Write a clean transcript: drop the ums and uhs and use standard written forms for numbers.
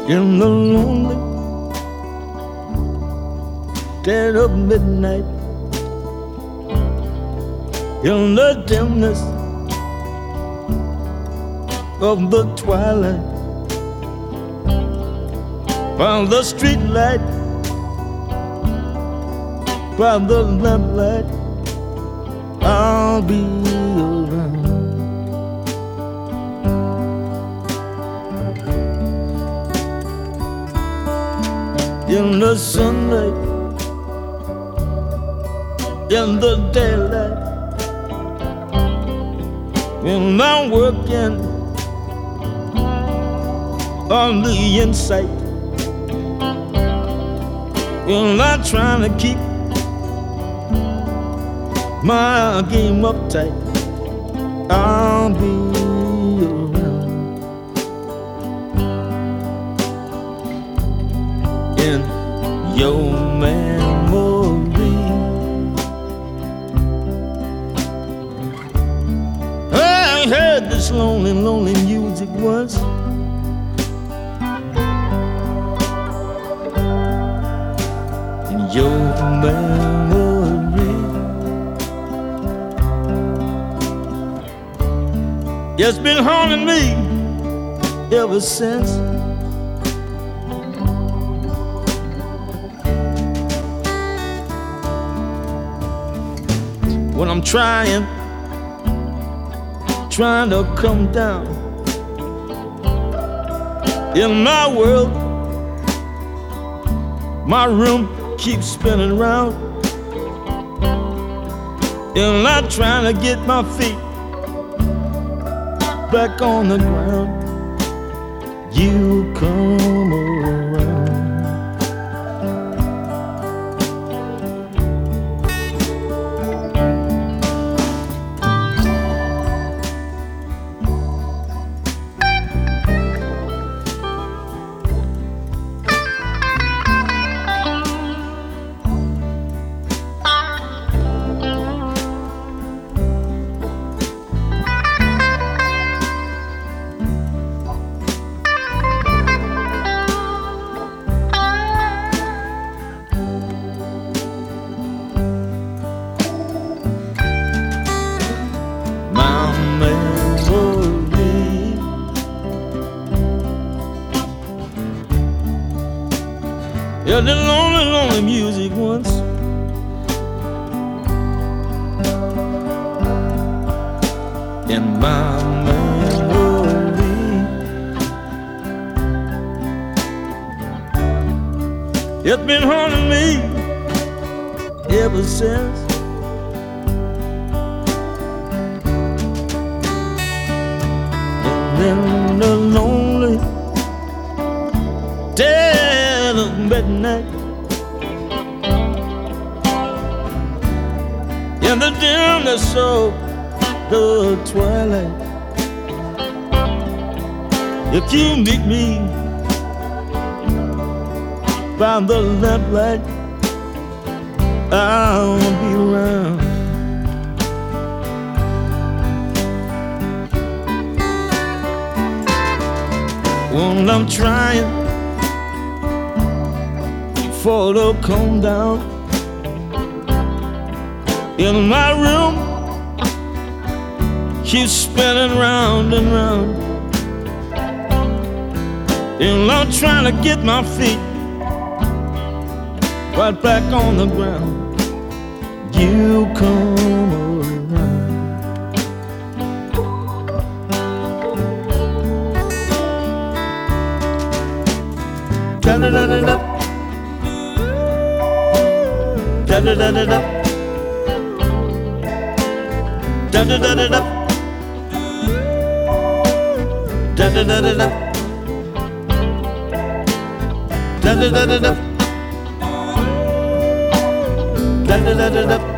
in the lonely dead of midnight, in the dimness of the twilight, by the street light, by the lamplight, I'll be around. In the sunlight, in the daylight, when I'm working on the inside, when I'm trying to keep my game uptight, I'll be around. In your memory, I heard this lonely, lonely music once. In your memory, it's been haunting me ever since. When I'm trying to come down in my world, my room keeps spinning round, and I'm trying to get my feet back on the ground. You come around. Yeah, the lonely, lonely music once. In my memory, it's been haunting me ever since. And in the lonely dead of midnight, in the dimness of the twilight, if you meet me by the lamplight, I'll be around. When I'm trying for to calm down in my room, keeps spinning round and round, and I'm trying to get my feet right back on the ground. You come around. Da-da-da-da-da, da-da-da-da-da, da-da-da-da-da, da-da-da-da-da, da-da-da-da-da, da-da-da-da-da.